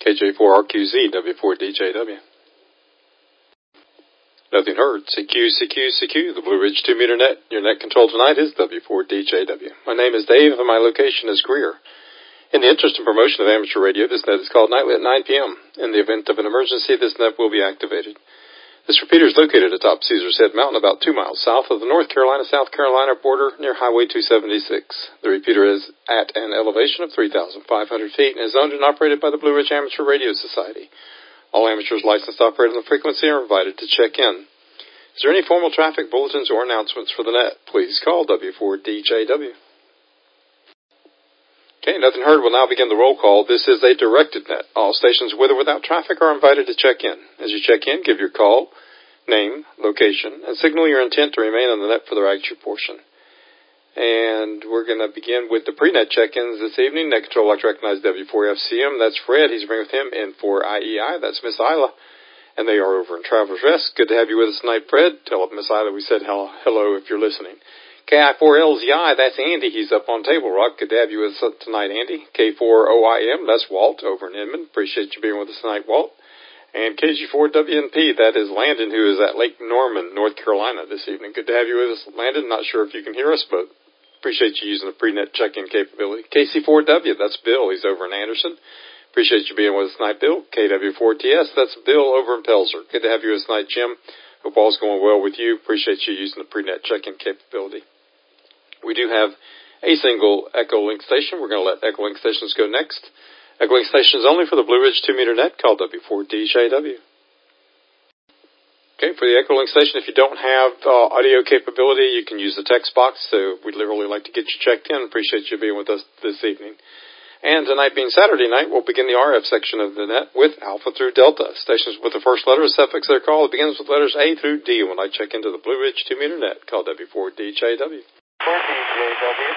KJ4RQZ, W4DJW. Nothing heard. CQ. The Blue Ridge 2-meter net. Your net control tonight is W4DJW. My name is Dave, and my location is Greer. In the interest and promotion of amateur radio, this net is called nightly at 9 p.m. In the event of an emergency, this net will be activated. This repeater is located atop Caesar's Head Mountain, about 2 miles south of the North Carolina-South Carolina border near Highway 276. The repeater is at an elevation of 3,500 feet and is owned and operated by the Blue Ridge Amateur Radio Society. All amateurs licensed to operate on the frequency are invited to check in. Is there any formal traffic bulletins or announcements for the net? Please call W4DJW. Okay, Nothing Heard will now begin the roll call. This is a directed net. All stations with or without traffic are invited to check in. As you check in, give your call, name, location, and signal your intent to remain on the net for the regular portion. And we're going to begin with the pre-net check-ins this evening. Net control, I'd like to recognize W4FCM. That's Fred. He's bringing with him N4IEI. That's Miss Isla. And they are over in Traveler's Rest. Good to have you with us tonight, Fred. Tell Miss Isla we said hello if you're listening. KI4LZI, that's Andy. He's up on Table Rock. Good to have you with us tonight, Andy. K4OIM, that's Walt over in Inman. Appreciate you being with us tonight, Walt. And KG4WNP, that is Landon, who is at Lake Norman, North Carolina this evening. Good to have you with us, Landon. Not sure if you can hear us, but appreciate you using the pre-net check-in capability. KC4W, that's Bill. He's over in Anderson. Appreciate you being with us tonight, Bill. KW4TS, that's Bill over in Pelzer. Good to have you with us tonight, Jim. Hope all's going well with you. Appreciate you using the pre-net check-in capability. We do have a single Echolink station. We're going to let Echolink stations go next. Echolink station is only for the Blue Ridge 2-meter net called W4DJW. Okay, for the Echolink station, if you don't have audio capability, you can use the text box. So we'd really like to get you checked in. Appreciate you being with us this evening. And tonight being Saturday night, we'll begin the RF section of the net with Alpha through Delta. Stations with the first letter, suffix their call. It begins with letters A through D when I check into the Blue Ridge 2-meter net called W4DJW. For DJW.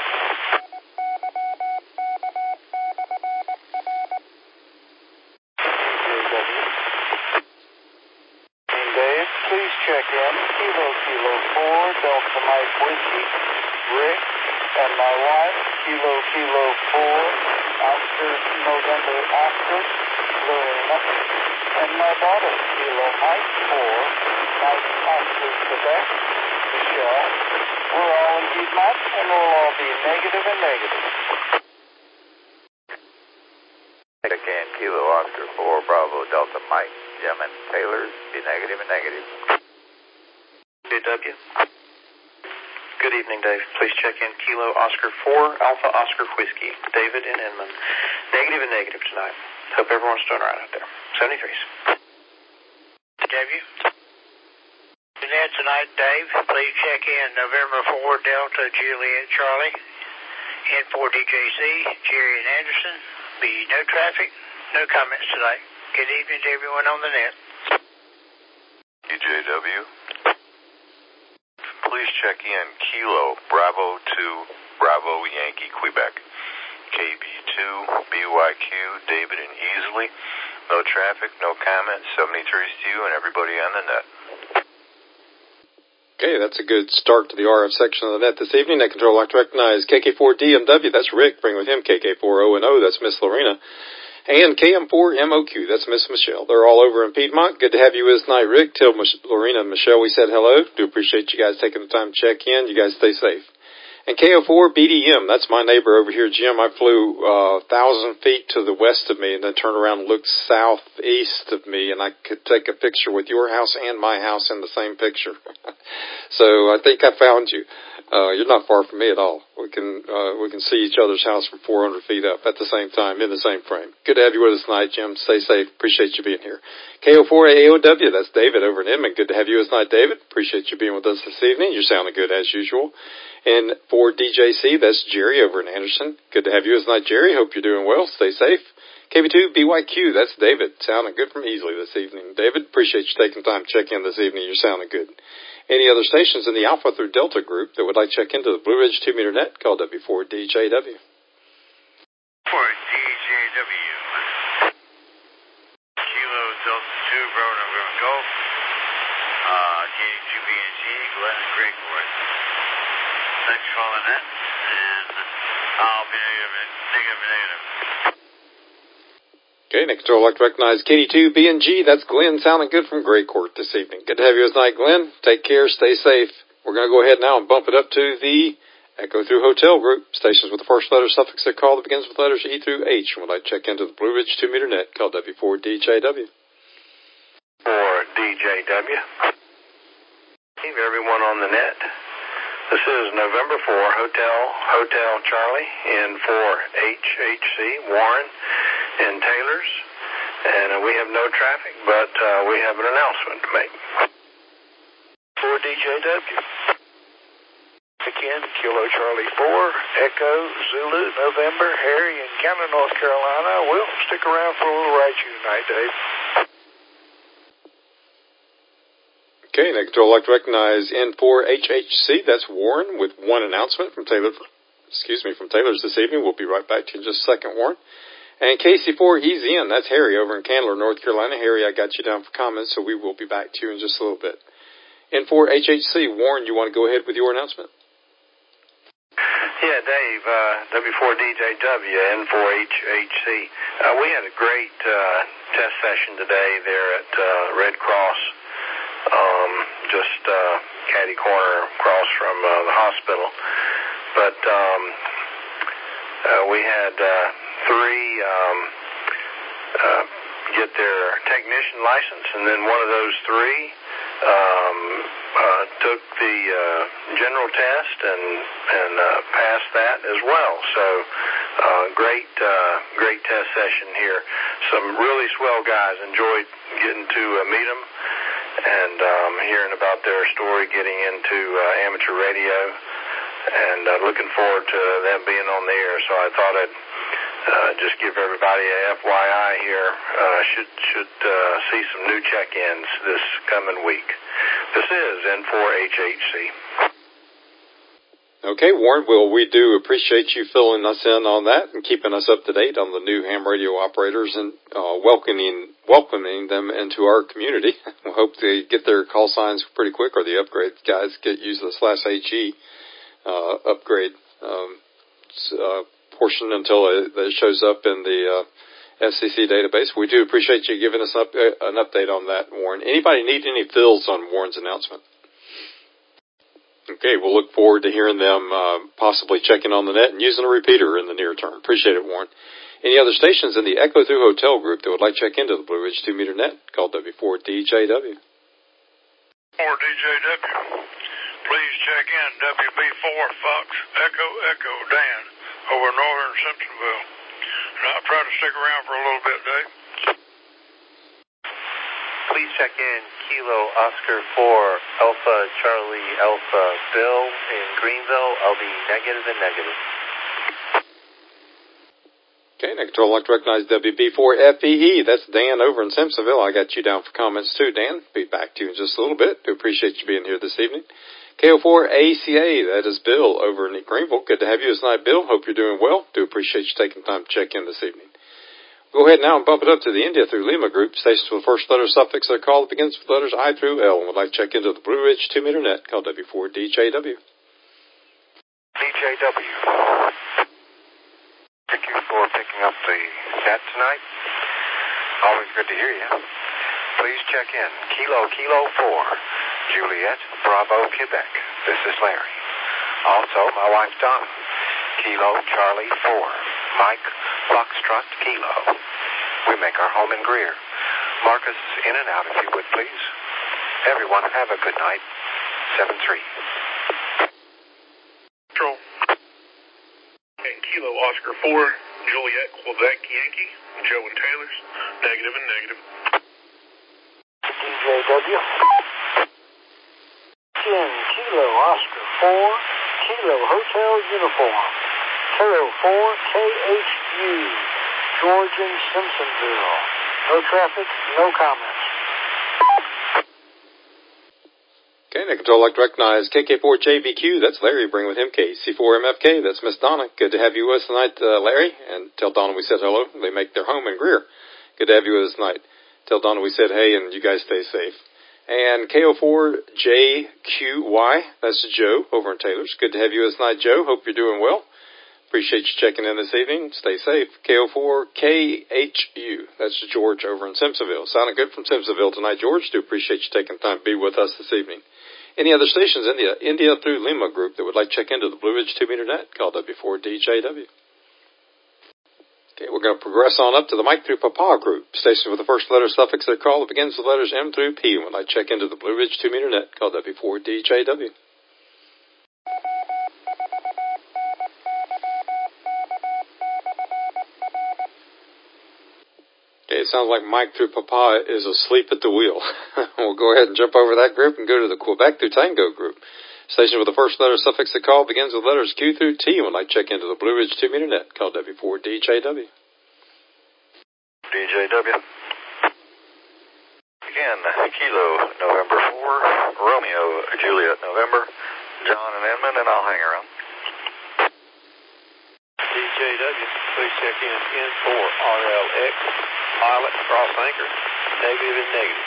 Dave, please check in. Kilo 4, Delta Mike Whiskey, Rick, and my wife, Kilo 4, Oscar November Oscar, Lorena, and my daughter, Kilo Mike 4, Mike Oscar Quebec, Michelle. We're all in Piedmont, and we'll all be negative and negative. Again, Kilo Oscar 4, Bravo Delta Mike, Jim and Taylor's, be negative and negative. DW. Good evening, Dave. Please check in Kilo Oscar 4, Alpha Oscar Whiskey, David in Inman. Negative and negative tonight. Hope everyone's doing all right out there. 73s. DW. Net tonight, Dave. Please check in November 4, Delta Juliet Charlie, N4DJC, Jerry and Anderson. Be no traffic, no comments tonight. Good evening to everyone on the net. DJW. Please check in Kilo Bravo 2 Bravo Yankee Quebec, KB2 BYQ David and Easley. No traffic, no comments. 73s to you and everybody on the net. Okay, that's a good start to the RF section of the net this evening. Net control, I'd like to recognize KK4DMW, that's Rick. Bring with him KK4ONO, that's Miss Lorena. And KM4MOQ, that's Miss Michelle. They're all over in Piedmont. Good to have you with us tonight, Rick. Tell Lorena and Michelle we said hello. Do appreciate you guys taking the time to check in. You guys stay safe. And KO4BDM, that's my neighbor over here, Jim. I flew 1,000 feet to the west of me and then turned around and looked southeast of me, and I could take a picture with your house and my house in the same picture. So I think I found you. You're not far from me at all. We can see each other's house from 400 feet up at the same time in the same frame. Good to have you with us tonight, Jim. Stay safe. Appreciate you being here. KO4AOW, that's David over in Inman. Good to have you with us tonight, David. Appreciate you being with us this evening. You're sounding good as usual. And for DJC, that's Jerry over in Anderson. Good to have you with us tonight, Jerry. Hope you're doing well. Stay safe. KB2BYQ, that's David. Sounding good from Easley this evening. David, appreciate you taking time to check in this evening. You're sounding good. Any other stations in the Alpha through Delta group that would like to check into the Blue Ridge 2-meter net, call W4DJW. For DJW, Kilo Delta 2, Bravo November Golf, J2BNG, Glenn and Greg Boyd. Thanks for calling that, and I'll be negative. Okay, next door, I'd like to recognize KD2BNG. That's Glenn sounding good from Gray Court this evening. Good to have you tonight, Glenn. Take care, stay safe. We're going to go ahead now and bump it up to the Echo Through Hotel Group. Stations with the first letter suffix they call that begins with letters E through H. And would like to check into the Blue Ridge 2-meter net called W4DJW. For DJW. Everyone on the net. This is November 4, Hotel Charlie, in for HHC, Warren, and Taylor's. And we have no traffic, but we have an announcement to make. For DJW. Again, Kilo Charlie 4, Echo, Zulu, November, Harry in Canton, North Carolina. We'll stick around for a little ride-you tonight, Dave. Okay, next door, I'd like to recognize N4HHC. That's Warren with one announcement from Taylor's this evening. We'll be right back to you in just a second, Warren. And KC4EZN, that's Harry over in Candler, North Carolina. Harry, I got you down for comments, so we will be back to you in just a little bit. N4HHC, Warren, you want to go ahead with your announcement? Yeah, Dave, W4DJW, N4HHC. We had a great test session today there at Red Cross, just catty corner across from the hospital. But we had three get their technician license, and then one of those three took the general test and passed that as well. So great test session here. Some really swell guys. Enjoyed getting to meet them and hearing about their story, getting into amateur radio, and looking forward to them being on the air. So I thought I'd just give everybody a FYI here. Should see some new check-ins this coming week. This is N4HHC. Okay, Warren, well, we do appreciate you filling us in on that and keeping us up to date on the new ham radio operators and welcoming them into our community. We hope they get their call signs pretty quick, or the upgrade guys get used to the /HE upgrade portion until it shows up in the FCC database. We do appreciate you giving us an update on that, Warren. Anybody need any fills on Warren's announcement? Okay, we'll look forward to hearing them possibly checking on the net and using a repeater in the near term. Appreciate it, Warren. Any other stations in the Echo Through Hotel Group that would like to check into the Blue Ridge 2-meter net? Call W4DJW. 4DJW. Please check in WB4 Fox Echo Dan over northern Simpsonville. And I'll try to stick around for a little bit, Dave. Please check in Kilo Oscar 4 Alpha Charlie Alpha Bill in Greenville. I'll be negative and negative. Okay, next door, I'd like to recognize WB4FEE. That's Dan over in Simpsonville. I got you down for comments too, Dan. Be back to you in just a little bit. Do appreciate you being here this evening. KO4ACA, that is Bill over in Greenville. Good to have you tonight, Bill. Hope you're doing well. Do appreciate you taking time to check in this evening. Go ahead now and bump it up to the India through Lima group. Stations with the first letter suffix they're called that begins with letters I through L. And would like to check into the Blue Ridge 2-meter net called W4DJW. DJW. Thank you for picking up the net tonight. Always good to hear you. Please check in. Kilo 4, Juliet, Bravo, Quebec. This is Larry. Also, my wife Donna. Kilo Charlie 4, Mike, Foxtrot, Kilo. We make our home in Greer. Mark us in and out if you would, please. Everyone, have a good night. 7-3. Control. And Kilo Oscar 4, Juliet, Quebec, Yankee, Joe and Taylor's, negative and negative. DJW. Again, Kilo Oscar 4, Kilo Hotel Uniform. Kilo 4, KHU, Georgian, Simpsonville. No traffic, no comments. Okay, next I'd like to recognize KK4JBQ. That's Larry. Bring with him KC4MFK. That's Miss Donna. Good to have you with us tonight, Larry. And tell Donna we said hello. They make their home in Greer. Good to have you with us tonight. Tell Donna we said hey, and you guys stay safe. And KO4JQY. That's Joe over in Taylor's. Good to have you with us tonight, Joe. Hope you're doing well. Appreciate you checking in this evening. Stay safe. KO4KHU. That's That's George over in Simpsonville. Sounding good from Simpsonville tonight, George. Do appreciate you taking time to be with us this evening. Any other stations, India through Lima group that would like to check into the Blue Ridge 2-meter net, call W4DJW. Okay, we're going to progress on up to the Mike through Papa group. Stations with the first letter suffix of their call that begins with letters M through P and would like to check into the Blue Ridge 2-meter net, call W4DJW. Okay, it sounds like Mike through Papa is asleep at the wheel. We'll go ahead and jump over that group and go to the Quebec through Tango group. Station with the first letter suffix of call begins with letters Q through T and would like to check into the Blue Ridge 2-meter net, call W4DJW. DJW. Again, Kilo, November 4, Romeo, Juliet, November, John and Edmund, and I'll hang around. DJW, please check in N4RLX, pilot, cross anchor, negative and negative.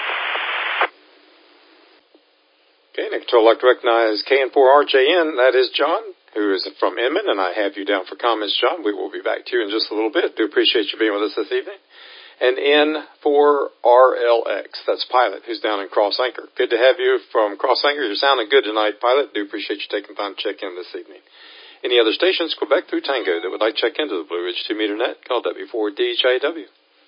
Okay, Nick Control, I'd like to recognize KN4RJN, that is John, who is from Inman, and I have you down for comments, John. We will be back to you in just a little bit. Do appreciate you being with us this evening. And N4RLX, that's Pilot, who's down in Cross Anchor. Good to have you from Cross Anchor. You're sounding good tonight, Pilot. Do appreciate you taking time to check in this evening. Any other stations, Quebec through Tango, that would like to check into the Blue Ridge 2-meter net, call W4DJW.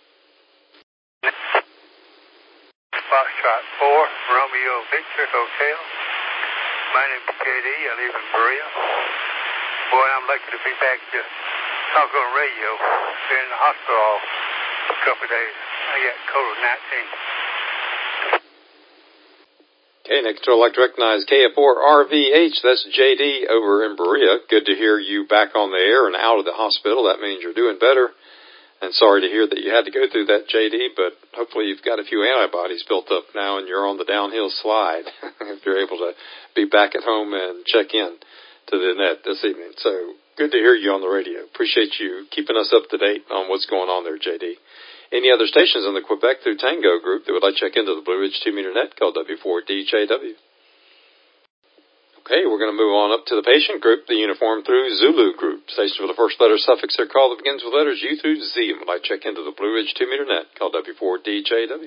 Foxtrot 4, Romeo Victor Hotel. My name is JD. I live in Berea. Boy, I'm lucky to be back to talk on radio. Been in the hospital a couple of days. I got COVID-19. Okay, Nick Control, I'd like to recognize KF4RVH, that's JD over in Berea. Good to hear you back on the air and out of the hospital. That means you're doing better. And sorry to hear that you had to go through that, JD, but hopefully you've got a few antibodies built up now and you're on the downhill slide if you're able to be back at home and check in to the net this evening. So good to hear you on the radio. Appreciate you keeping us up to date on what's going on there, JD. Any other stations in the Quebec through Tango group that would like to check into the Blue Ridge 2-meter net, call W4DJW. Okay, we're going to move on up to the patient group, the uniform through Zulu group. Station with the first letter suffix their call that begins with letters U through Z and would like to check into the Blue Ridge 2-meter net, call W4DJW.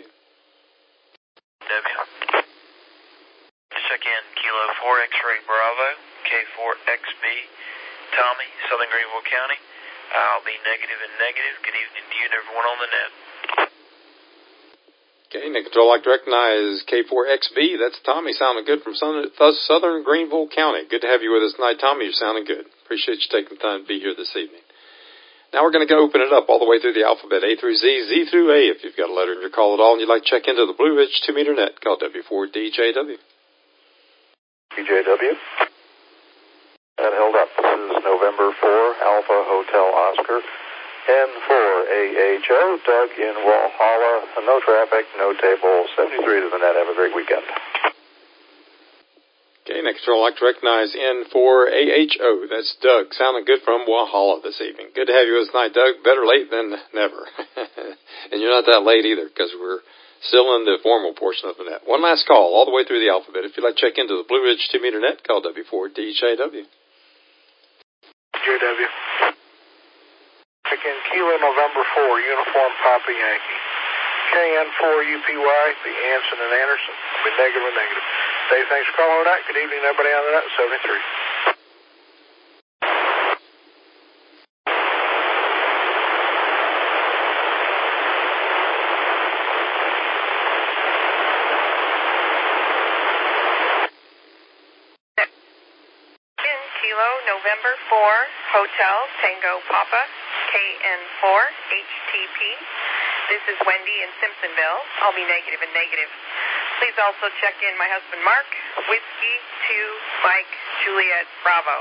Check in Kilo 4 X-ray Bravo, K4XB, Tommy, Southern Greenville County. I'll be negative and negative. Good evening to you and everyone on the net. Okay, Nick Control, I'd like to recognize K4XB. That's Tommy, sounding good from Southern Greenville County. Good to have you with us tonight, Tommy. You're sounding good. Appreciate you taking the time to be here this evening. Now we're going to go open it up all the way through the alphabet, A through Z, Z through A. If you've got a letter in your call at all and you'd like to check into the Blue Ridge 2-meter net, call W4DJW. DJW. That held up. This is November 4, Alpha Hotel Oscar. N4AHO, Doug in Walhalla. No traffic, no table. 73 to the net. Have a great weekend. Okay, next I'd like to recognize N4AHO. That's Doug, sounding good from Walhalla this evening. Good to have you with us tonight, Doug. Better late than never. And you're not that late either, because we're still in the formal portion of the net. One last call, all the way through the alphabet. If you'd like to check into the Blue Ridge 2-meter net, call W4DJW. JW. Again, Kilo November 4, Uniform Papa Yankee. KN4UPY, the Anson and Anderson. Be negative and negative. Dave, thanks for calling tonight. Good evening, everybody on the net, 73. November 4, Hotel Tango Papa, KN4, HTP. This is Wendy in Simpsonville. I'll be negative and negative. Please also check in my husband Mark, Whiskey 2, Mike, Juliet, Bravo,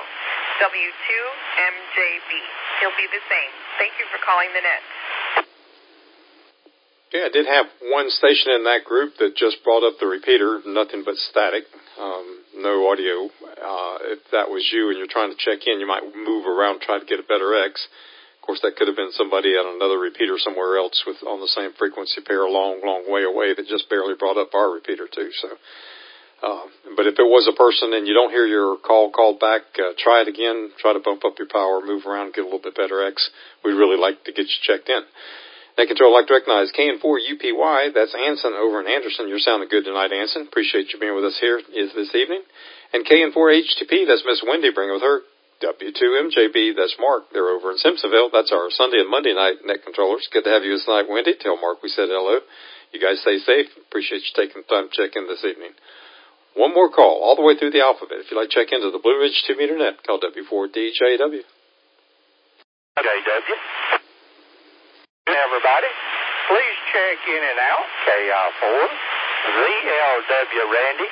W2MJB. He'll be the same. Thank you for calling the net. Yeah, I did have one station in that group that just brought up the repeater, nothing but static, no audio. If that was you and you're trying to check in, you might move around, try to get a better X. Of course, that could have been somebody at another repeater somewhere else with on the same frequency pair a long, long way away that just barely brought up our repeater too. So, but if it was a person and you don't hear your call called back, try it again. Try to bump up your power, move around, get a little bit better X. We'd really like to get you checked in. Net Control like to recognize KN4UPY. That's Anson over in Anderson. You're sounding good tonight, Anson. Appreciate you being with us here this evening. And KN4HTP, that's Miss Wendy bringing with her. W2MJB, that's Mark. They're over in Simpsonville. That's our Sunday and Monday night net controllers. Good to have you this night, Wendy. Tell Mark we said hello. You guys stay safe. Appreciate you taking the time to check in this evening. One more call, all the way through the alphabet. If you'd like to check into the Blue Ridge 2-meter net, call W4DJW. JW. Everybody, please check in and out. KI4, VLW Randy,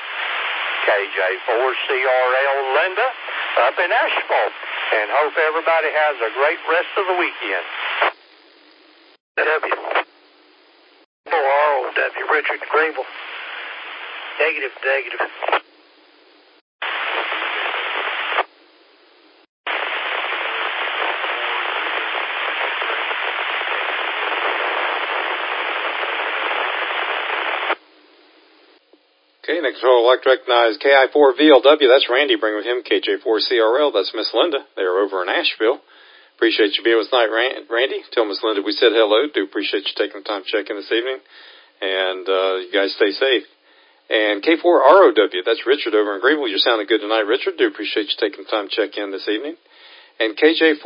KJ4CRL Linda, up in Asheville, and hope everybody has a great rest of the weekend. ROW Richard Grable. Negative. Okay, next control, I'd like to recognize KI4VLW. That's Randy. Bring with him KJ4CRL. That's Miss Linda. They are over in Asheville. Appreciate you being with us tonight, Randy. Tell Miss Linda we said hello. Do appreciate you taking the time to check in this evening. And you guys stay safe. And K4ROW. That's Richard over in Greenville. You're sounding good tonight, Richard. Do appreciate you taking the time to check in this evening. And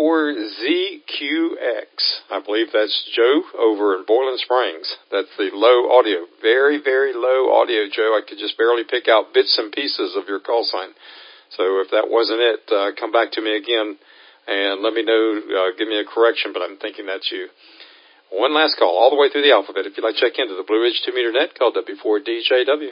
KJ4ZQX, I believe that's Joe over in Boiling Springs. That's the low audio. Very, very low audio, Joe. I could just barely pick out bits and pieces of your call sign. So if that wasn't it, come back to me again and let me know, give me a correction, but I'm thinking that's you. One last call, all the way through the alphabet. If you'd like to check into the Blue Ridge 2-meter net, call W4DJW.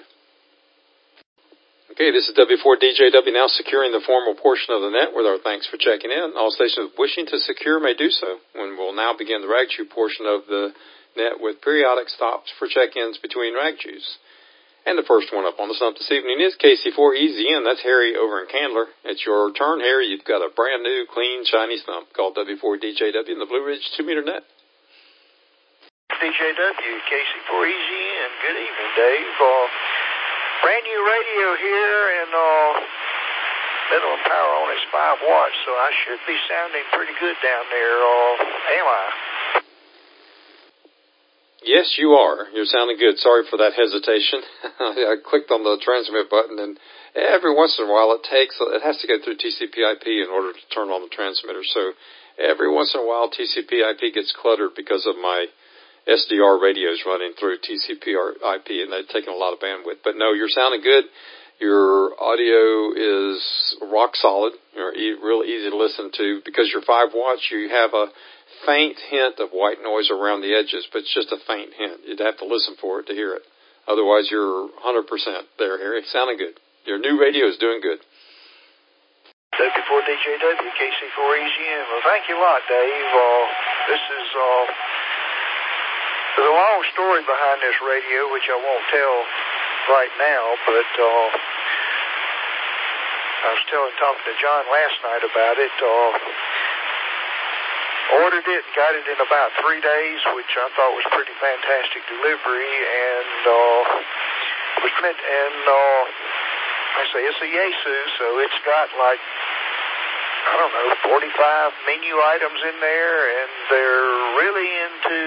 Okay, this is W4DJW now securing the formal portion of the net with our thanks for checking in. All stations wishing to secure may do so, and we'll now begin the rag chew portion of the net with periodic stops for check-ins between rag chews. And the first one up on the stump this evening is KC4EZN. That's Harry over in Candler. It's your turn, Harry. You've got a brand new, clean, shiny stump called W4DJW in the Blue Ridge 2-meter net. DJW, KC4EZN. Good evening, Dave. Brand new radio here, and minimum power on it's 5 watts, so I should be sounding pretty good down there. Am I? Yes, you are. You're sounding good. Sorry for that hesitation. I clicked on the transmit button, and every once in a while it has to go through TCP/IP in order to turn on the transmitter. So every once in a while TCP/IP gets cluttered because of my SDR radios running through TCP/IP, and they've taken a lot of bandwidth. But no, you're sounding good. Your audio is rock solid. You're real easy to listen to. Because you're 5 watts, you have a faint hint of white noise around the edges, but it's just a faint hint. You'd have to listen for it to hear it. Otherwise, you're 100% there, Harry. Sounding good. Your new radio is doing good. W4DJW, KC4EZN. Well, thank you a lot, Dave. There's a long story behind this radio, which I won't tell right now, but I was talking to John last night about it. Ordered it, got it in about 3 days, which I thought was pretty fantastic delivery, and it's a Yaesu, so it's got like, 45 menu items in there, and they're really into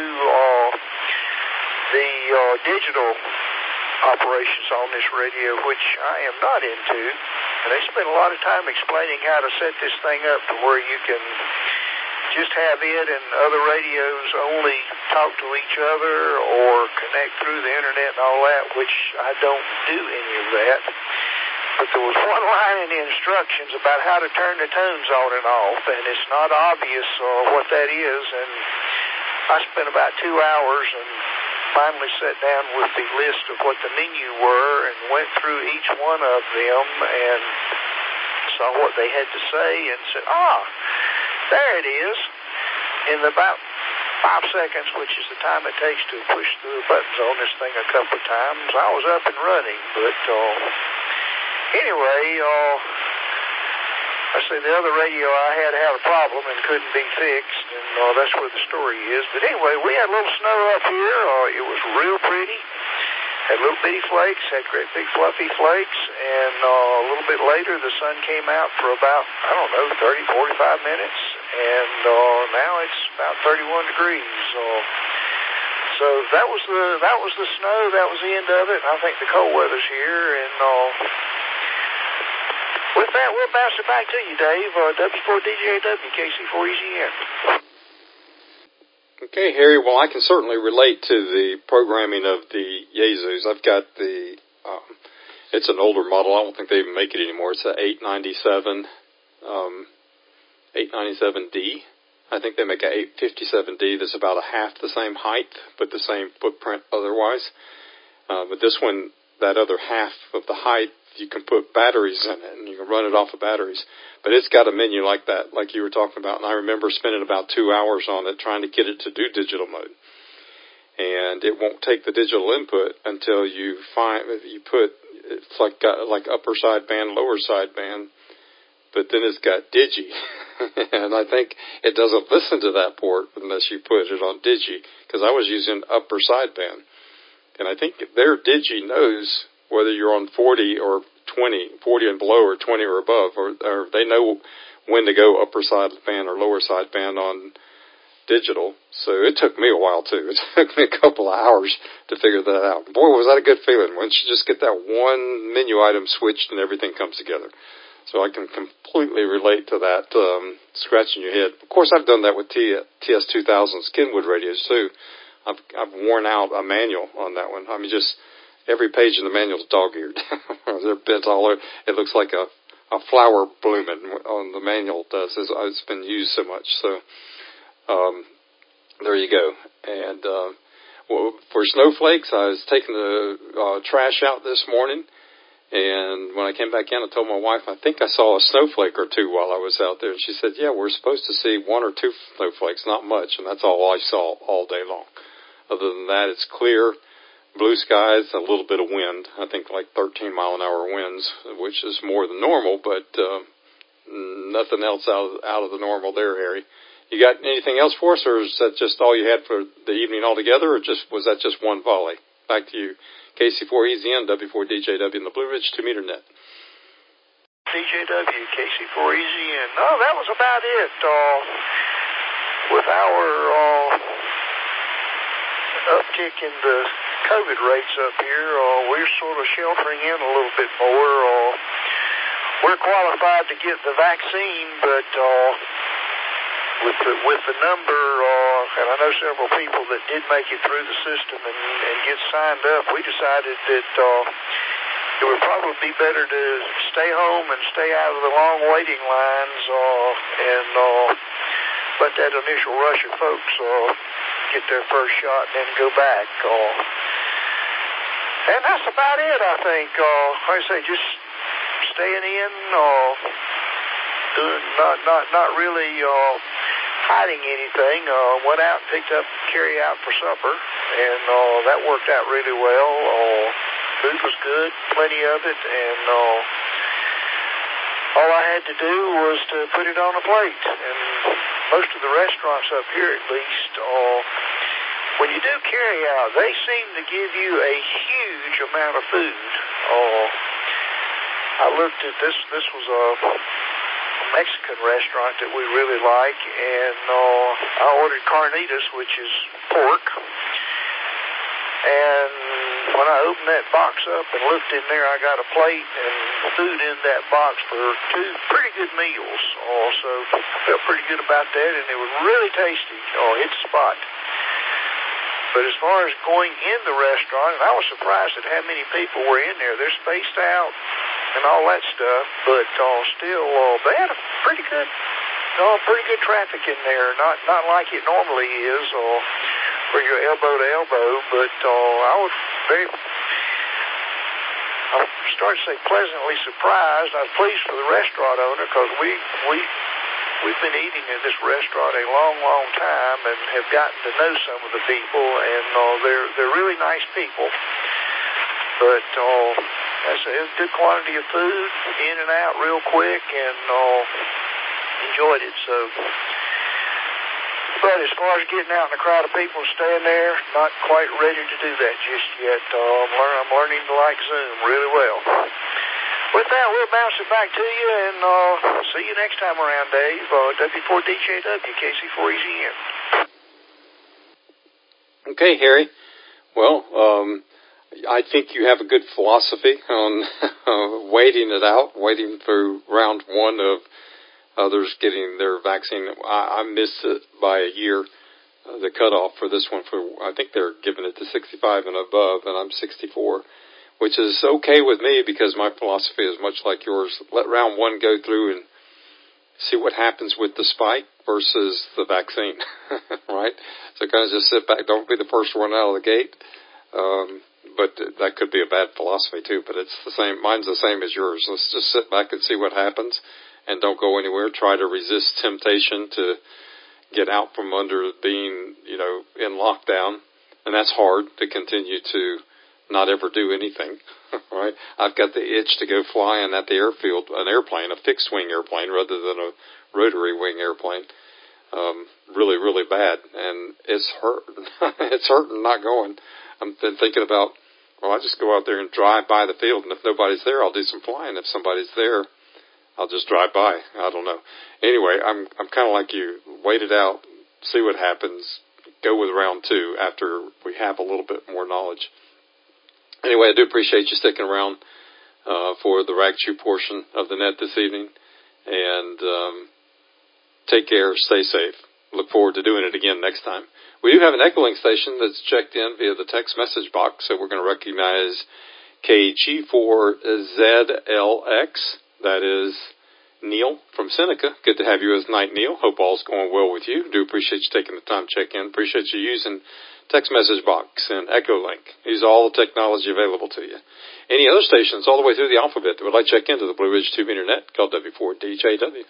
the digital operations on this radio, which I am not into. And they spend a lot of time explaining how to set this thing up to where you can just have it and other radios only talk to each other or connect through the internet and all that, which I don't do any of that. But there was one line in the instructions about how to turn the tones on and off, and it's not obvious what that is. And I spent about 2 hours and finally sat down with the list of what the menu were and went through each one of them and saw what they had to say and said, there it is. In about 5 seconds, which is the time it takes to push the buttons on this thing a couple of times, I was up and running. But anyway, the other radio I had a problem and couldn't be fixed, and that's where the story is. But anyway, we had a little snow up here. It was real pretty. Had little bitty flakes, had great big fluffy flakes, and a little bit later the sun came out for about, 30, 45 minutes, and now it's about 31 degrees. So that was the snow. That was the end of it. I think the cold weather's here, and with that, we'll bounce it back to you, Dave. W4DJW, KC4EZN. Okay, Harry. Well, I can certainly relate to the programming of the Yaesus. I've got the. It's an older model. I don't think they even make it anymore. It's a 897, 897D. I think they make a 857D that's about a half the same height, but the same footprint otherwise. But this one, that other half of the height, you can put batteries in it, and you can run it off of batteries. But it's got a menu like that, like you were talking about. And I remember spending about 2 hours on it trying to get it to do digital mode. And it won't take the digital input until you put, it's like upper sideband, lower sideband. But then it's got Digi, and I think it doesn't listen to that port unless you put it on Digi, because I was using upper sideband. And I think their Digi knows whether you're on 40 or 20, 40 and below or 20 or above, or they know when to go upper sideband or lower sideband on digital. So it took me a while, too. It took me a couple of hours to figure that out. Boy, was that a good feeling once you just get that one menu item switched and everything comes together. So I can completely relate to that, scratching your head. Of course, I've done that with TS2000 Kenwood radios, too. I've worn out a manual on that one. I mean, just every page in the manual is dog-eared. There are bits all over. It looks like a flower blooming on the manual does. It's been used so much. So there you go. And well, for snowflakes, I was taking the trash out this morning. And when I came back in, I told my wife, I think I saw a snowflake or two while I was out there. And she said, yeah, we're supposed to see 1 or 2 snowflakes, not much. And that's all I saw all day long. Other than that, it's clear, blue skies, a little bit of wind. I think like 13-mile-an-hour winds, which is more than normal, but nothing else out of the normal there, Harry. You got anything else for us, or is that just all you had for the evening altogether, or was that just one volley? Back to you. KC4EZN, W4DJW, and the Blue Ridge 2-meter net. DJW, KC4EZN. No, that was about it. With our uptick in the COVID rates up here, we're sort of sheltering in a little bit more. We're qualified to get the vaccine, but with the number, and I know several people that did make it through the system and get signed up, we decided that it would probably be better to stay home and stay out of the long waiting lines and let that initial rush of folks get their first shot and then go back. And that's about it, I think. Like I say, just staying in, doing not really hiding anything. Went out and picked up carry out for supper, and that worked out really well. Food was good, plenty of it, and all I had to do was to put it on a plate. And most of the restaurants up here, at least, when you do carry out, they seem to give you a huge amount of food. I looked at this. This was a Mexican restaurant that we really like, and I ordered carnitas, which is pork. And when I opened that box up and looked in there, I got a plate and food in that box for 2 pretty good meals. So I felt pretty good about that, and it was really tasty. Hit the spot. But as far as going in the restaurant, and I was surprised at how many people were in there. They're spaced out and all that stuff, but still, they had a pretty good traffic in there. Not like it normally is, where you're elbow to elbow. But I was started to say pleasantly surprised. I was pleased for the restaurant owner, because we've been eating at this restaurant a long time and have gotten to know some of the people, and they're really nice people. But it's a good quantity of food, in and out real quick, and enjoyed it. So, but as far as getting out in a crowd of people and staying there, not quite ready to do that just yet. I'm learning to like Zoom really well. With that, we'll bounce it back to you, and see you next time around, Dave. W4DJW, KC4EZN. Okay, Harry. Well, I think you have a good philosophy on waiting it out, waiting through round one of others getting their vaccine. I missed it by a year, the cutoff for this one. I think they're giving it to 65 and above, and I'm 64, which is okay with me because my philosophy is much like yours. Let round one go through and see what happens with the spike versus the vaccine, right? So kind of just sit back. Don't be the first one out of the gate. But that could be a bad philosophy too, but it's the same. Mine's the same as yours. Let's just sit back and see what happens and don't go anywhere. Try to resist temptation to get out from under being, in lockdown. And that's hard to continue to not ever do anything, right? I've got the itch to go flying at the airfield, an airplane, a fixed wing airplane rather than a rotary wing airplane. Really, really bad. And it's hurting. It's hurting not going. I've been thinking about, I just go out there and drive by the field, and if nobody's there, I'll do some flying. If somebody's there, I'll just drive by. I don't know. Anyway, I'm kind of like you. Wait it out, see what happens, go with round two after we have a little bit more knowledge. Anyway, I do appreciate you sticking around for the Rag Chew portion of the net this evening, and take care, stay safe. Look forward to doing it again next time. We do have an Echolink station that's checked in via the text message box, so we're going to recognize KG4ZLX. That is Neil from Seneca. Good to have you as night, Neil. Hope all's going well with you. Do appreciate you taking the time to check in. Appreciate you using text message box and Echolink. Use all the technology available to you. Any other stations all the way through the alphabet that would like to check into the Blue Ridge 2-meter net, call W4DJW.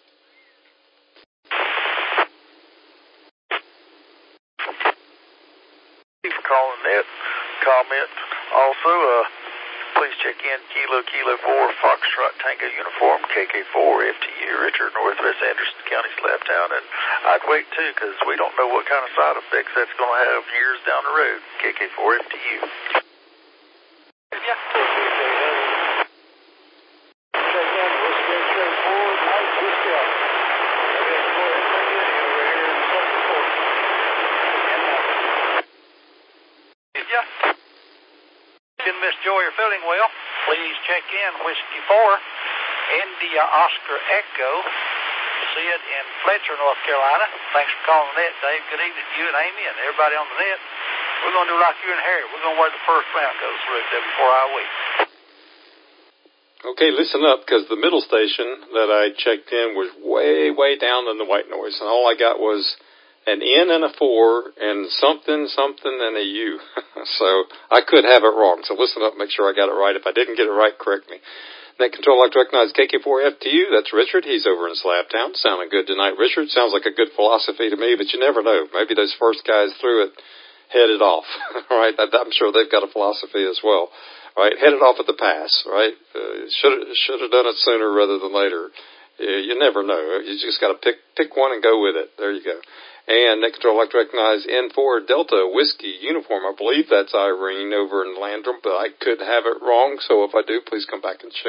Calling that comment. Also, please check in Kilo 4 Foxtrot Tango Uniform KK4 FTU Richard, Northwest Anderson County, Slaptown. And I'd wait too because we don't know what kind of side effects that's going to have years down the road. KK4 FTU. Miss Joy are feeling well. Please check in Whiskey 4, India Oscar Echo, Sid in Fletcher, North Carolina. Thanks for calling the net, Dave. Good evening to you and Amy and everybody on the net. We're going to do like you and Harry. We're going to where the first round goes through at every 4 hour week. Okay, listen up, because the middle station that I checked in was way, way down in the white noise, and all I got was an N and a 4 and something and a U. So I could have it wrong. So listen up, make sure I got it right. If I didn't get it right, correct me. Net Control, I'd like to recognize KK4FTU. That's Richard. He's over in Slaptown. Sounding good tonight. Richard, sounds like a good philosophy to me, but you never know. Maybe those first guys through it headed off. Right? I'm sure they've got a philosophy as well. Right? Headed off at the pass. Right? Should have done it sooner rather than later. You never know. You just got to pick one and go with it. There you go. And Net Control, I'd like to recognize N4 Delta Whiskey Uniform. I believe that's Irene over in Landrum, but I could have it wrong. So if I do, please come back and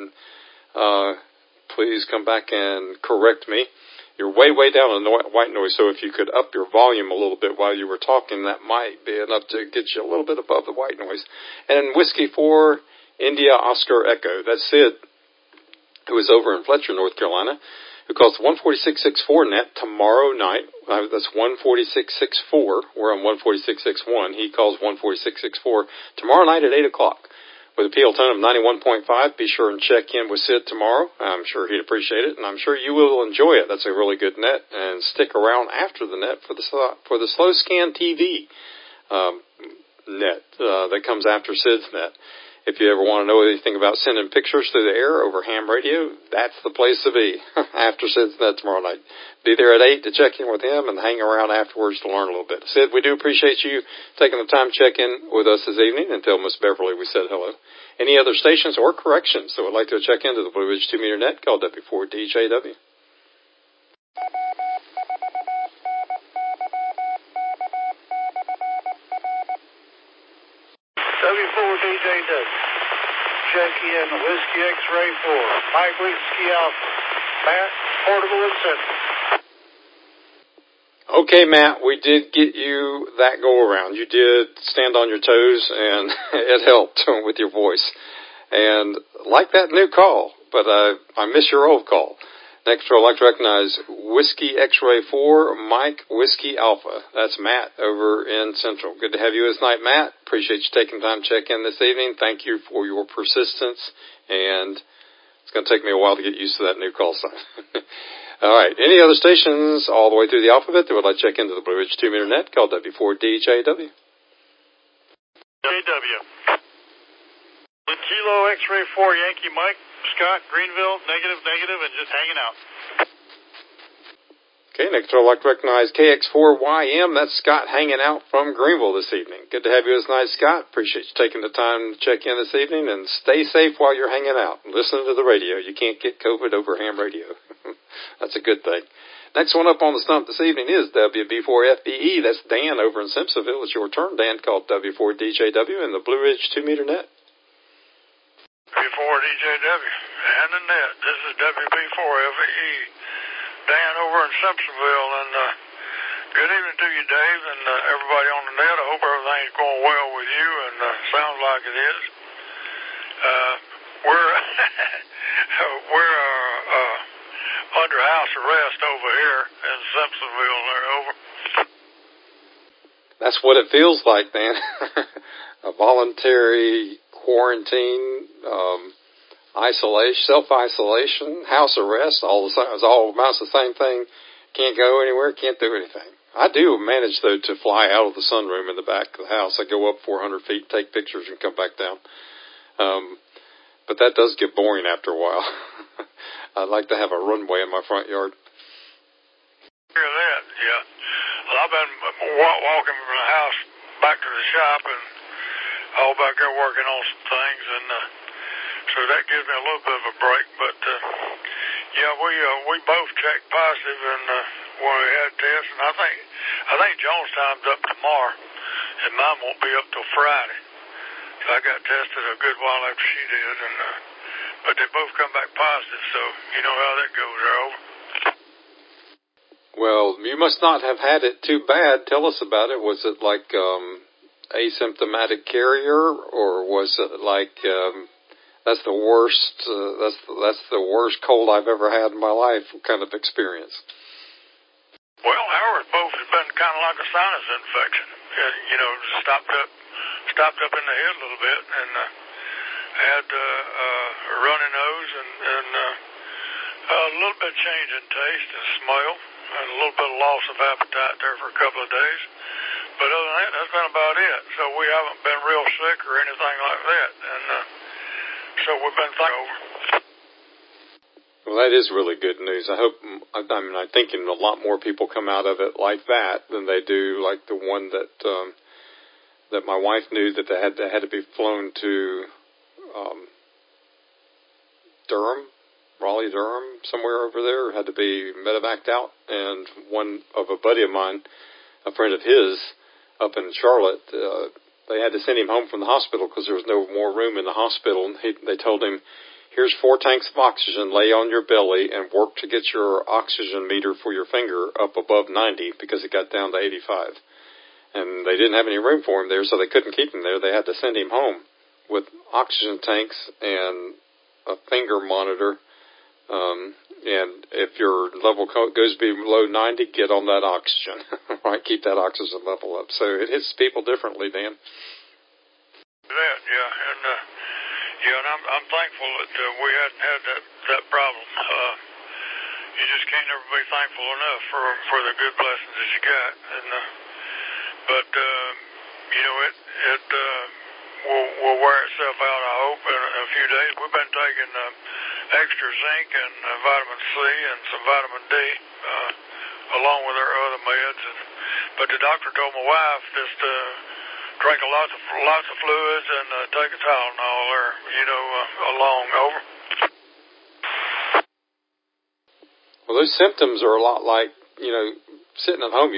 correct me. You're way, way down in the white noise, so if you could up your volume a little bit while you were talking, that might be enough to get you a little bit above the white noise. And Whiskey 4 India Oscar Echo. That's Sid, who is over in Fletcher, North Carolina, who calls 14664 net tomorrow night. That's 14664. We're on 14661. He calls 14664 tomorrow night at 8 o'clock with a PL tone of 91.5. Be sure and check in with Sid tomorrow. I'm sure he'd appreciate it, and I'm sure you will enjoy it. That's a really good net. And stick around after the net for the Slow Scan TV net that comes after Sid's net. If you ever want to know anything about sending pictures through the air over ham radio, that's the place to be after Sid's net tomorrow night. Be there at 8 to check in with him and hang around afterwards to learn a little bit. Sid, we do appreciate you taking the time to check in with us this evening and tell Miss Beverly we said hello. Any other stations or corrections that would like to check into the Blue Ridge 2-meter net, call W4DJW. W4DJW. Check in Whiskey X-Ray 4. Mike Whiskey Alpha. Matt, Portable and Central. Okay, Matt, we did get you that go-around. You did stand on your toes, and it helped with your voice. And like that new call, but I miss your old call. Next, I'd like to recognize Whiskey X-Ray 4, Mike Whiskey Alpha. That's Matt over in Central. Good to have you this night, Matt. Appreciate you taking time to check in this evening. Thank you for your persistence, and it's going to take me a while to get used to that new call sign. All right. Any other stations all the way through the alphabet that would like to check into the Blue Ridge 2-meter net? Call W4DJW. JW. Kilo X-Ray 4 Yankee Mike, Scott, Greenville, negative, and just hanging out. Okay, next I'd like to recognize KX4YM. That's Scott hanging out from Greenville this evening. Good to have you this night, Scott. Appreciate you taking the time to check in this evening, and stay safe while you're hanging out. Listen to the radio. You can't get COVID over ham radio. That's a good thing. Next one up on the stump this evening is WB4FBE. That's Dan over in Simpsonville. It's your turn, Dan, called W4DJW in the Blue Ridge 2-meter net. W4DJW and the net. This is WB4FBE. Dan over in Simpsonville, and good evening to you, Dave, and everybody on the net. I hope everything's going well with you, and sounds like it is. We're under house arrest over here in Simpsonville. They're over. That's what it feels like, Dan. A voluntary quarantine, isolation, self-isolation, house arrest, it's all amounts to the same thing. Can't go anywhere, can't do anything. I do manage, though, to fly out of the sunroom in the back of the house. I go up 400 feet, take pictures, and come back down. But that does get boring after a while. I'd like to have a runway in my front yard. Hear that, yeah. Well, I've been walking from the house back to the shop and all back there working on some things, and so that gives me a little bit of a break. But yeah, we both checked positive, and when we had tests, and I think Jonestown's up tomorrow, and mine won't be up till Friday. So I got tested a good while after she did, and but they both come back positive, so you know how that goes. They're over. Well, you must not have had it too bad. Tell us about it. Was it like asymptomatic carrier, or was it like that's the worst that's the worst cold I've ever had in my life kind of experience? Well, ours both has been kind of like a sinus infection. You know, stopped up in the head a little bit, and had a runny nose and a little bit change in taste and smell, and a little bit of loss of appetite there for a couple of days. But other than that, that's been about it. So we haven't been real sick or anything like that, and so we've been over. Well, that is really good news. I'm thinking a lot more people come out of it like that than they do like the one that my wife knew that they had to be flown to Durham, Raleigh, Durham, somewhere over there, had to be medevaced out. And one of a buddy of mine, a friend of his, up in Charlotte, they had to send him home from the hospital because there was no more room in the hospital. And they told him, here's 4 tanks of oxygen, lay on your belly and work to get your oxygen meter for your finger up above 90 because it got down to 85. And they didn't have any room for him there, so they couldn't keep him there. They had to send him home with oxygen tanks and a finger monitor. And if your level goes below 90, get on that oxygen, right? Keep that oxygen level up. So it hits people differently, Dan. Yeah, and I'm thankful that we hadn't had that problem. You just can't ever be thankful enough for the good blessings that you got. And but you know it will wear itself out, I hope, in a few days. We've been taking extra zinc and vitamin C and some vitamin D along with our other meds. But the doctor told my wife just drink lots of fluids and take a Tylenol or along. Over. Well, those symptoms are a lot like sitting at home.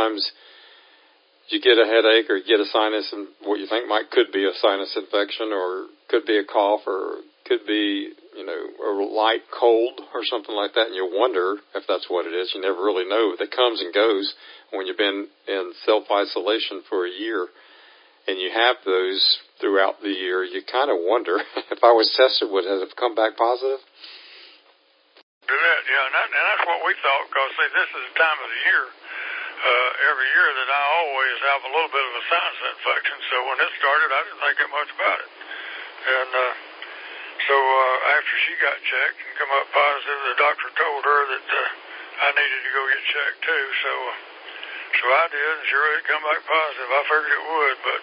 You get a headache or you get a sinus and what you think could be a sinus infection or could be a cough or could be a light cold or something like that, and you wonder if that's what it is. You never really know. That comes and goes when you've been in self-isolation for a year, and you have those throughout the year. You kind of wonder if I was tested, would it have come back positive? Yeah, and that's what we thought, because, see, this is the time of the year, every year, that I always have a little bit of a sinus infection. So when it started, I didn't think that much about it. And so after she got checked and come up positive, the doctor told her that I needed to go get checked too. So I did, and sure it come back positive. I figured it would, but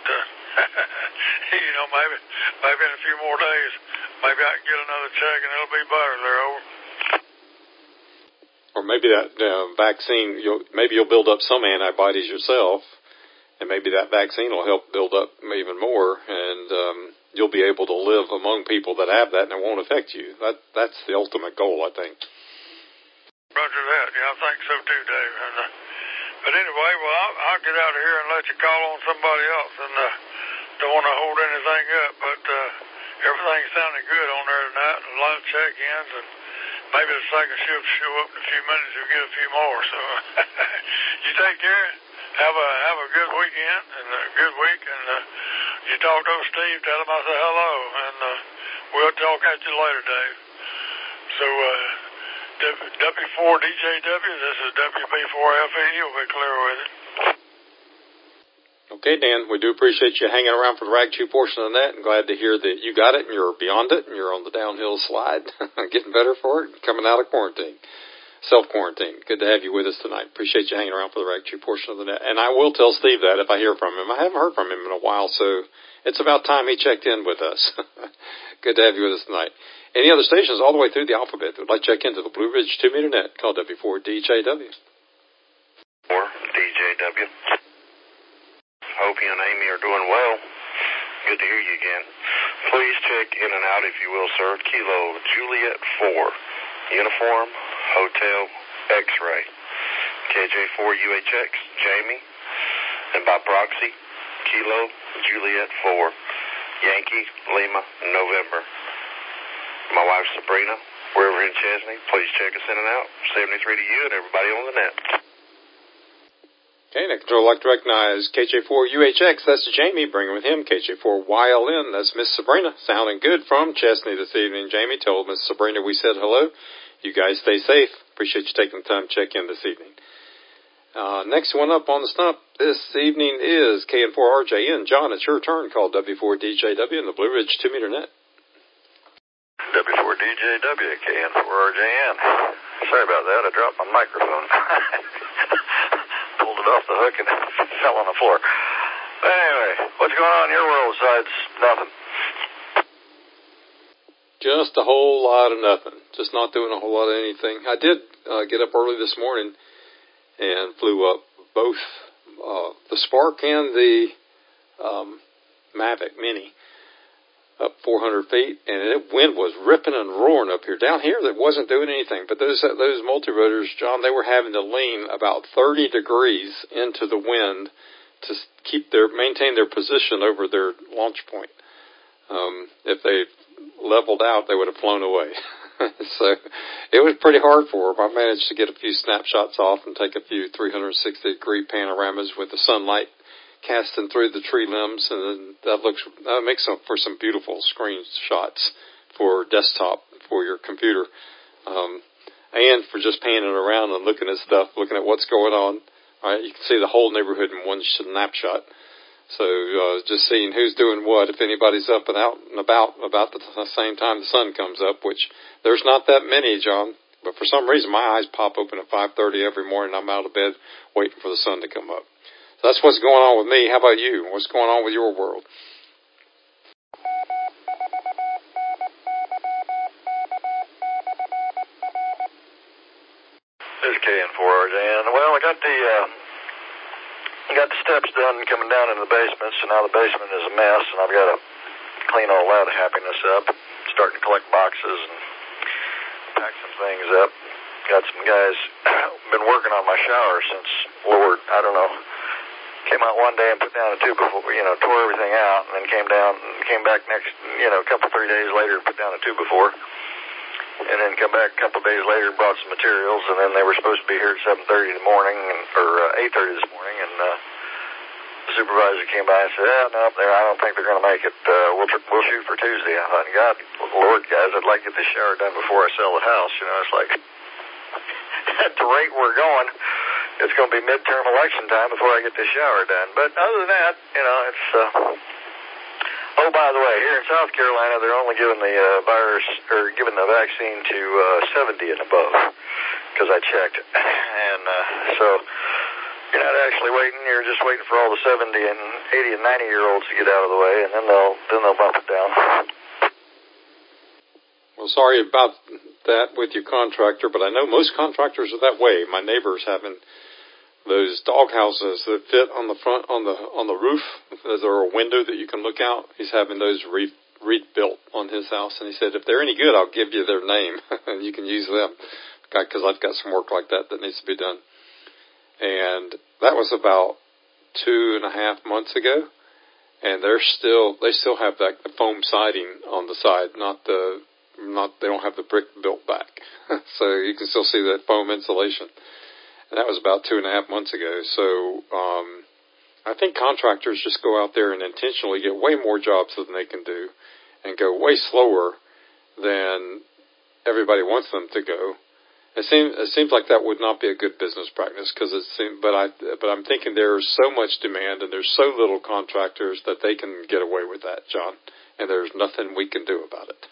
maybe in a few more days, maybe I can get another check and it'll be better there. Over. Or maybe that vaccine, maybe you'll build up some antibodies yourself, and maybe that vaccine will help build up even more, and you'll be able to live among people that have that, and it won't affect you. That's the ultimate goal, I think. Roger that. Yeah, I think so too, Dave. But anyway, well, I'll get out of here and let you call on somebody else, and don't want to hold anything up, but everything sounded good on there tonight, and a lot of check-ins, and maybe the second shift show up in a few minutes. You'll get a few more. So you take care. Have a good weekend and a good week. And you talk to Steve. Tell him I say hello. And we'll talk at you later, Dave. So W4DJW. This is WB4FE. You'll be clear with it. Okay, Dan, we do appreciate you hanging around for the Rag Chew portion of that, and glad to hear that you got it and you're beyond it and you're on the downhill slide, getting better for it, coming out of quarantine, self-quarantine. Good to have you with us tonight. Appreciate you hanging around for the Rag Chew portion of the net. And I will tell Steve that if I hear from him. I haven't heard from him in a while, so it's about time he checked in with us. Good to have you with us tonight. Any other stations all the way through the alphabet that would like to check into the Blue Ridge 2-meter net, call W4DJW. 4DJW. Hope you and Amy are doing well. Good to hear you again. Please check in and out, if you will, sir. Kilo Juliet 4, Uniform, Hotel, X-Ray. KJ4UHX, Jamie. And by proxy, Kilo Juliet 4, Yankee, Lima, November. My wife, Sabrina, wherever in Chesney, please check us in and out. 73 to you and everybody on the net. Okay, now Control like to recognize KJ4UHX, that's Jamie, bringing with him KJ4YLN, that's Miss Sabrina, sounding good from Chesney this evening. Jamie told Miss Sabrina we said hello. You guys stay safe. Appreciate you taking the time to check in this evening. Next one up on the stump this evening is KN4RJN. John, it's your turn. Call W4DJW in the Blue Ridge 2-meter net. W4DJW, KN4RJN. Sorry about that. I dropped my microphone. Pulled it off the hook and fell on the floor. Anyway, what's going on in your world besides nothing? Just a whole lot of nothing. Just not doing a whole lot of anything. I did get up early this morning and flew up both the Spark and the Mavic Mini up 400 feet, and the wind was ripping and roaring up here. Down here, that wasn't doing anything, but those multirotors, John, they were having to lean about 30 degrees into the wind to maintain their position over their launch point. If they leveled out, they would have flown away. So it was pretty hard for them. I managed to get a few snapshots off and take a few 360-degree panoramas with the sunlight casting through the tree limbs, and that makes for some beautiful screenshots for desktop for your computer, and for just panning around and looking at stuff, looking at what's going on. All right, you can see the whole neighborhood in one snapshot. So just seeing who's doing what, if anybody's up and out and about the same time the sun comes up, which there's not that many, John. But for some reason, my eyes pop open at 5:30 every morning. I'm out of bed waiting for the sun to come up. So that's what's going on with me. How about you? What's going on with your world? This is KN4RJN. Well, I got the steps done coming down into the basement, so now the basement is a mess, and I've got to clean all that happiness up, starting to collect boxes and pack some things up. Got some guys been working on my shower since, Lord, I don't know, came out one day and put down a 2 before, tore everything out, and then came back next, a couple, 3 days later and put down a 2 before. and then come back a couple of days later and brought some materials, and then they were supposed to be here at 7:30 in the morning, or 8:30 this morning, and the supervisor came by and said, no, I don't think they're going to make it. We'll shoot for Tuesday. I thought, God, Lord, guys, I'd like to get this shower done before I sell the house. You know, it's like, at the rate we're going, it's going to be midterm election time before I get this shower done. But other than that, you know, it's... Oh, by the way, here in South Carolina, they're only giving the virus, or giving the vaccine to 70 and above, because I checked. And so you're not actually waiting, you're just waiting for all the 70 and 80 and 90-year-olds to get out of the way, and then they'll bump it down. Well, sorry about that with your contractor, but I know most contractors are that way. My neighbor's having those dog houses that fit on the front, on the roof. There's a window that you can look out. He's having those rebuilt on his house, and he said, if they're any good, I'll give you their name, and you can use them, because I've got some work like that needs to be done. And that was about 2.5 months ago, and they still have that the foam siding on the side, they don't have the brick built back, so you can still see that foam insulation. And that was about 2.5 months ago. So I think contractors just go out there and intentionally get way more jobs than they can do and go way slower than everybody wants them to go. It seems like that would not be a good business practice, but I'm thinking there's so much demand and there's so little contractors that they can get away with that, John, and there's nothing we can do about it.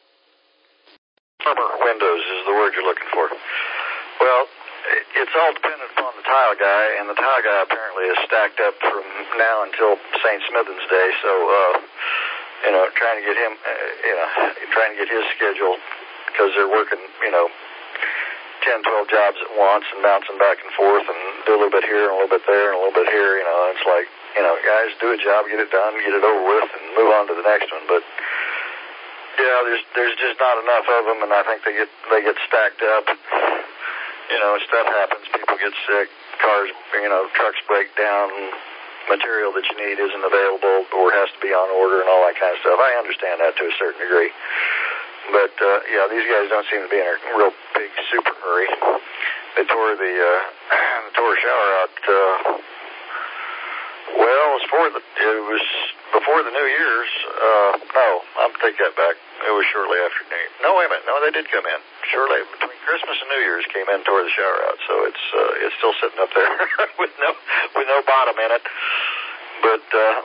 Armor windows is the word you're looking for. Well, it's all dependent upon the tile guy, and the tile guy apparently is stacked up from now until St. Smithens Day, so, trying to get him, trying to get his schedule, because they're working, 10, 12 jobs at once and bouncing back and forth and do a little bit here and a little bit there and a little bit here, it's like, guys, do a job, get it done, get it over with, and move on to the next one, but, yeah, there's just not enough of them, and I think they get stacked up. Stuff happens. People get sick. Cars, trucks break down. Material that you need isn't available or has to be on order and all that kind of stuff. I understand that to a certain degree. But, these guys don't seem to be in a real big, super hurry. They tore the shower out, it was before the New Year's. No, I'll take that back. It was shortly after New Year's. No, wait a minute. No, they did come in. Shortly between Christmas and New Year's came in and tore the shower out. So it's still sitting up there with no bottom in it. But,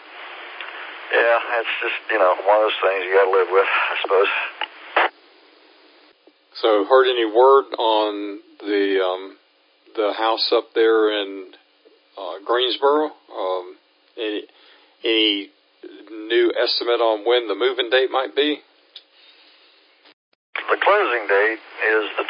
it's just, one of those things you got to live with, I suppose. So, heard any word on the house up there in Greensboro? Any new estimate on when the moving date might be? The closing date is the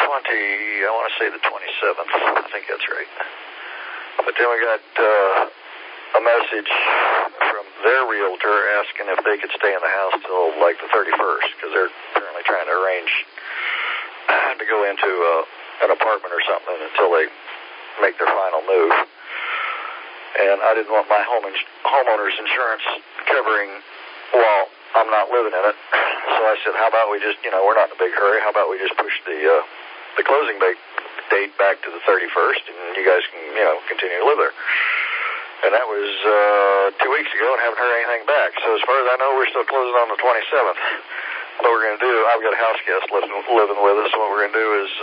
27th. I think that's right. But then we got a message from their realtor asking if they could stay in the house till like the 31st, because they're apparently trying to arrange to go into an apartment or something until they make their final move. And I didn't want my homeowner's insurance covering while I'm not living in it. So I said, how about we just, we're not in a big hurry. How about we just push the closing date back to the 31st, and you guys can, continue to live there. And that was 2 weeks ago, and haven't heard anything back. So as far as I know, we're still closing on the 27th. What we're going to do, I've got a house guest living with us. What we're going to do is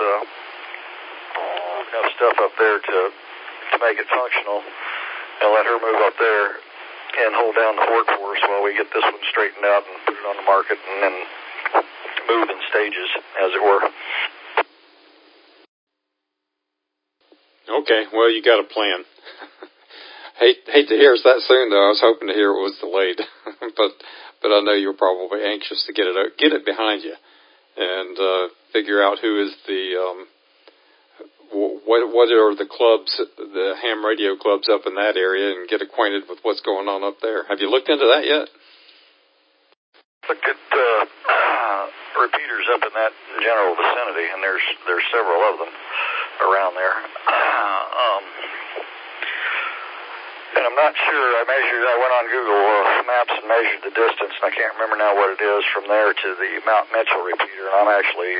have stuff up there to make it functional, and let her move up there and hold down the fort for us while we get this one straightened out and put it on the market, and then move in stages, as it were. Okay, well, you got a plan. Hate to hear it's that soon, though. I was hoping to hear it was delayed, but I know you're probably anxious to get it behind you, and figure out who is the what are the clubs, the ham radio clubs up in that area, and get acquainted with what's going on up there. Have you looked into that yet? Looked at repeaters up in that general vicinity, and there's several of them around there. And I'm not sure. I went on Google Maps and measured the distance, and I can't remember now what it is from there to the Mount Mitchell repeater. And I'm actually,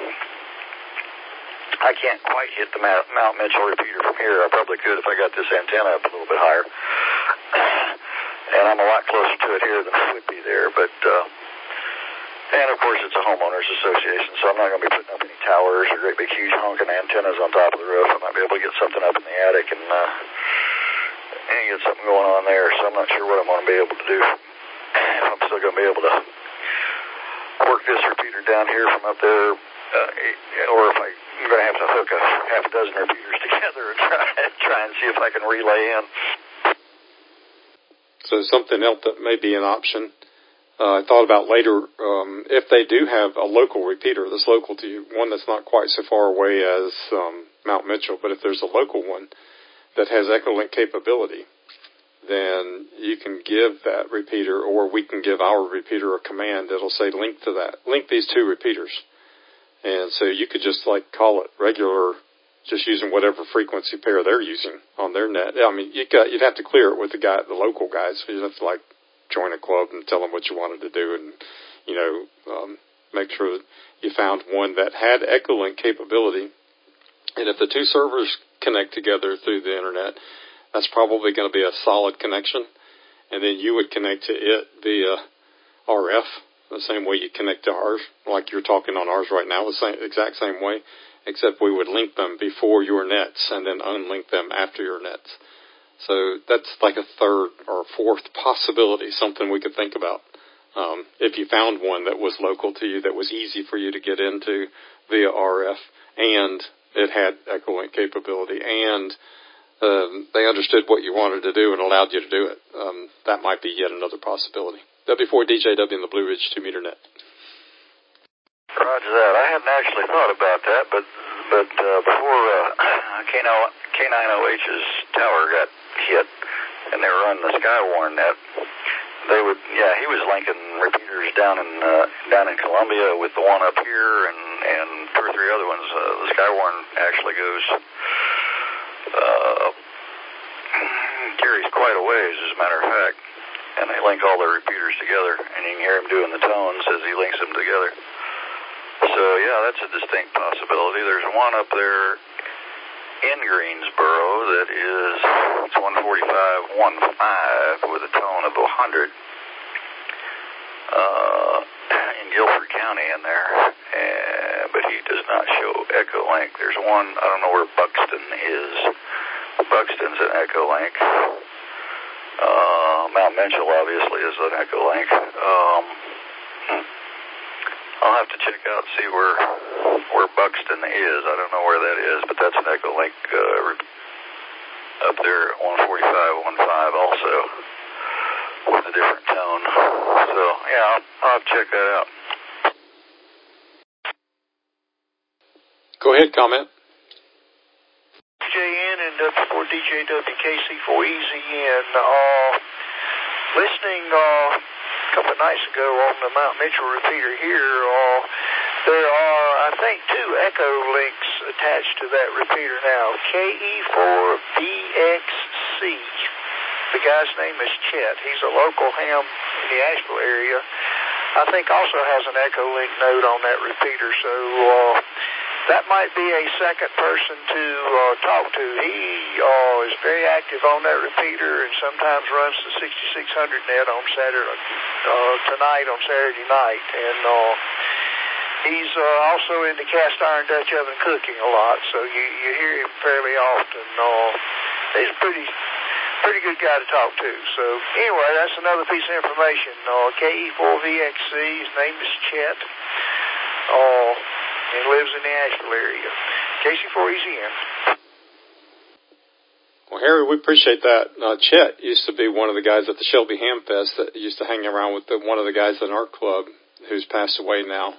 I can't quite hit the Mount Mitchell repeater from here. I probably could if I got this antenna up a little bit higher. And I'm a lot closer to it here than I would be there. But, and of course it's a homeowners association, so I'm not going to be putting up any towers or great big huge honking antennas on top of the roof. I might be able to get something up in the attic and get something going on there, so I'm not sure what I'm going to be able to do. If I'm still going to be able to work this repeater down here from up there, or if I'm going to have to hook a half a dozen repeaters together and try and see if I can relay in. So something else that may be an option, I thought about later, if they do have a local repeater that's local to you, one that's not quite so far away as Mount Mitchell, but if there's a local one that has Echolink capability, then you can give that repeater, or we can give our repeater a command that'll say link to that, link these two repeaters. And so you could just like call it regular, just using whatever frequency pair they're using on their net. I mean, you'd have to clear it with the local guys. So you'd have to like join a club and tell them what you wanted to do, and make sure that you found one that had Echolink capability. And if the two servers connect together through the internet, that's probably going to be a solid connection. And then you would connect to it via RF, the same way you connect to ours, like you're talking on ours right now, the exact same way, except we would link them before your nets and then unlink them after your nets. So that's like a third or fourth possibility, something we could think about. If you found one that was local to you, that was easy for you to get into via RF, and it had Echolink capability, and they understood what you wanted to do and allowed you to do it, that might be yet another possibility. W4DJW in the Blue Ridge 2-meter net. Roger that. I hadn't actually thought about that, but before K9OH's tower got hit and they were running the Skywarn net, he was linking repeaters down in Columbia with the one up here and two or three other ones. The Skywarn actually carries quite a ways, as a matter of fact, and they link all their repeaters together, and you can hear him doing the tones as he links them together. So, yeah, that's a distinct possibility. There's one up there in Greensboro that it's 145.15 with a tone of 100 in Guilford County in there, but he does not show Echolink. There's one, I don't know where Buxton is. Buxton's an Echolink. Mount Mitchell obviously is an Echolink. I'll have to check out and see where Buxton is. I don't know where that is, but that's an Echolink up there at 145.15 also with a different tone. So, yeah, I'll have to check that out. Go ahead, comment. JN and W4DJWKC4EZN. Listening a couple of nights ago on the Mount Mitchell repeater here, there are, I think, 2 Echo links attached to that repeater now. KE4VXC. The guy's name is Chet. He's a local ham in the Asheville area. I think also has an Echo link node on that repeater, so that might be a second person to talk to. He is very active on that repeater and sometimes runs the 6600 net on tonight on Saturday night. And he's also into cast iron Dutch oven cooking a lot, so you hear him fairly often. He's a pretty good guy to talk to. So anyway, that's another piece of information. KE4VXC, his name is Chet. And lives in the Asheville area. KC4EZN. Well, Harry, we appreciate that. Chet used to be one of the guys at the Shelby Ham Fest that used to hang around with one of the guys in our club who's passed away now.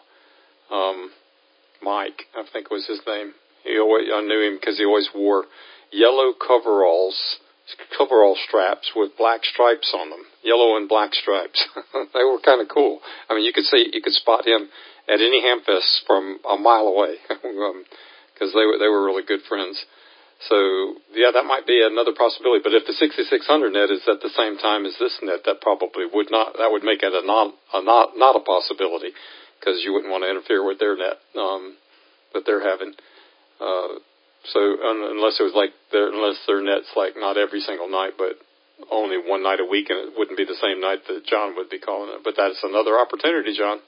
Mike, I think was his name. I knew him because he always wore yellow coverall straps with black stripes on them, yellow and black stripes. They were kind of cool. I mean, you could spot him at any ham fest from a mile away because they were really good friends. So, yeah, that might be another possibility. But if the 6600 net is at the same time as this net, that probably would not. That would make it not a possibility, because you wouldn't want to interfere with their net that they're having. So unless it was like unless their net's like not every single night, but only one night a week, and it wouldn't be the same night that John would be calling it. But that's another opportunity, John.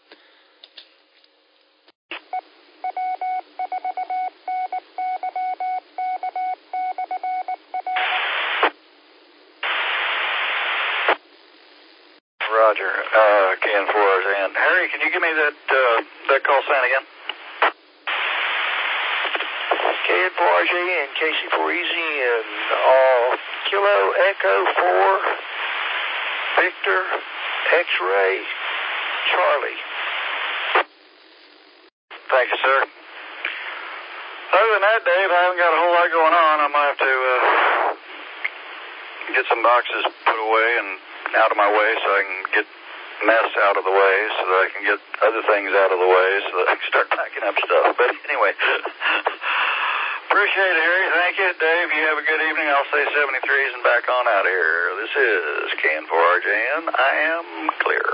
Roger. KN4 and Harry, can you give me that call sign again? KN4RJ and KC4Easy and Kilo Echo 4 Victor X-Ray Charlie. Thank you, sir. Other than that, Dave, I haven't got a whole lot going on. I might have to get some boxes put away and out of my way so I can get mess out of the way, so that I can get other things out of the way, so that I can start packing up stuff. But anyway, appreciate it, Harry. Thank you. Dave, you have a good evening. I'll say 73s and back on out of here. This is KN4RJN. I am clear.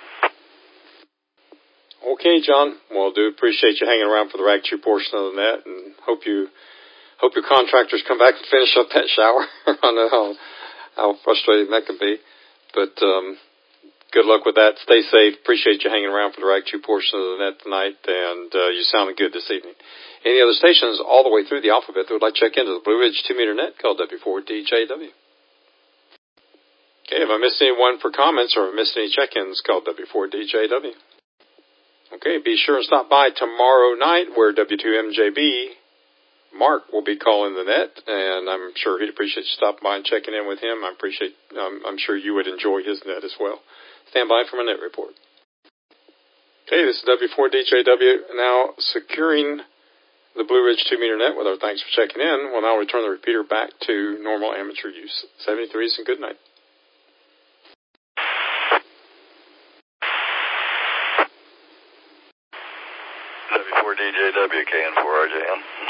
Okay, John. Well, I do appreciate you hanging around for the Rag Chew portion of the net, and hope your contractors come back and finish up that shower. I know how frustrating that can be. But good luck with that. Stay safe. Appreciate you hanging around for the Rag Chew portion of the net tonight, and you sounded good this evening. Any other stations all the way through the alphabet that would like to check into the Blue Ridge 2-meter net, call W4DJW. Okay, if I missed anyone for comments or missed any check-ins, call W4DJW. Okay, be sure and stop by tomorrow night where W2MJB Mark will be calling the net, and I'm sure he'd appreciate you stopping by and checking in with him. I'm sure you would enjoy his net as well. Stand by for my net report. Okay, this is W4DJW now securing the Blue Ridge 2-meter net with our thanks for checking in. We'll now return the repeater back to normal amateur use. 73s and good night. W4DJW, KN4RJN.